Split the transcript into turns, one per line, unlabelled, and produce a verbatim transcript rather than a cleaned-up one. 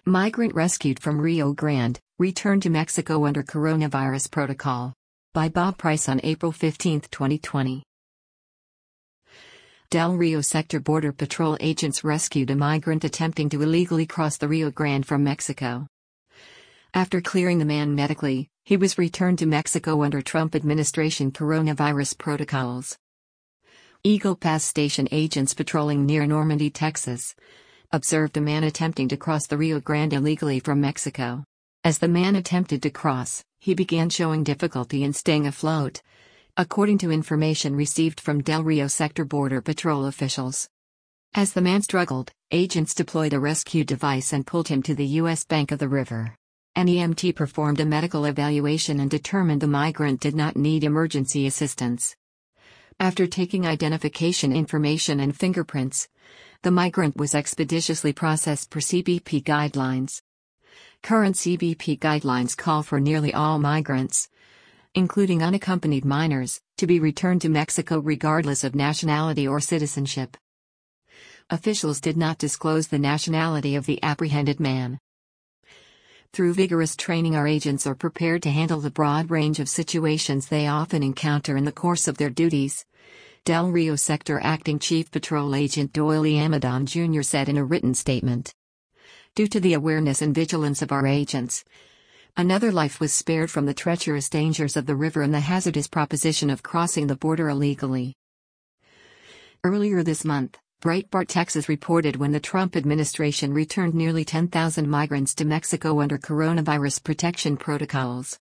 Migrant rescued from Rio Grande, returned to Mexico under coronavirus protocol. By Bob Price on April fifteenth, twenty twenty. Del Rio Sector Border Patrol agents rescued a migrant attempting to illegally cross the Rio Grande from Mexico. After clearing the man medically, he was returned to Mexico under Trump administration coronavirus protocols. Eagle Pass Station agents patrolling near Normandy, Texas, observed a man attempting to cross the Rio Grande illegally from Mexico. As the man attempted to cross, he began showing difficulty in staying afloat, according to information received from Del Rio Sector Border Patrol officials. As the man struggled, agents deployed a rescue device and pulled him to the U S bank of the river. An E M T performed a medical evaluation and determined the migrant did not need emergency assistance. After taking identification information and fingerprints, the migrant was expeditiously processed per C B P guidelines. Current C B P guidelines call for nearly all migrants, including unaccompanied minors, to be returned to Mexico regardless of nationality or citizenship. Officials did not disclose the nationality of the apprehended man. Through vigorous training, our agents are prepared to handle the broad range of situations they often encounter in the course of their duties, Del Rio Sector Acting Chief Patrol Agent Doyle E. Amadon Junior said in a written statement. Due to the awareness and vigilance of our agents, another life was spared from the treacherous dangers of the river and the hazardous proposition of crossing the border illegally. Earlier this month, Breitbart Texas reported when the Trump administration returned nearly ten thousand migrants to Mexico under coronavirus protection protocols.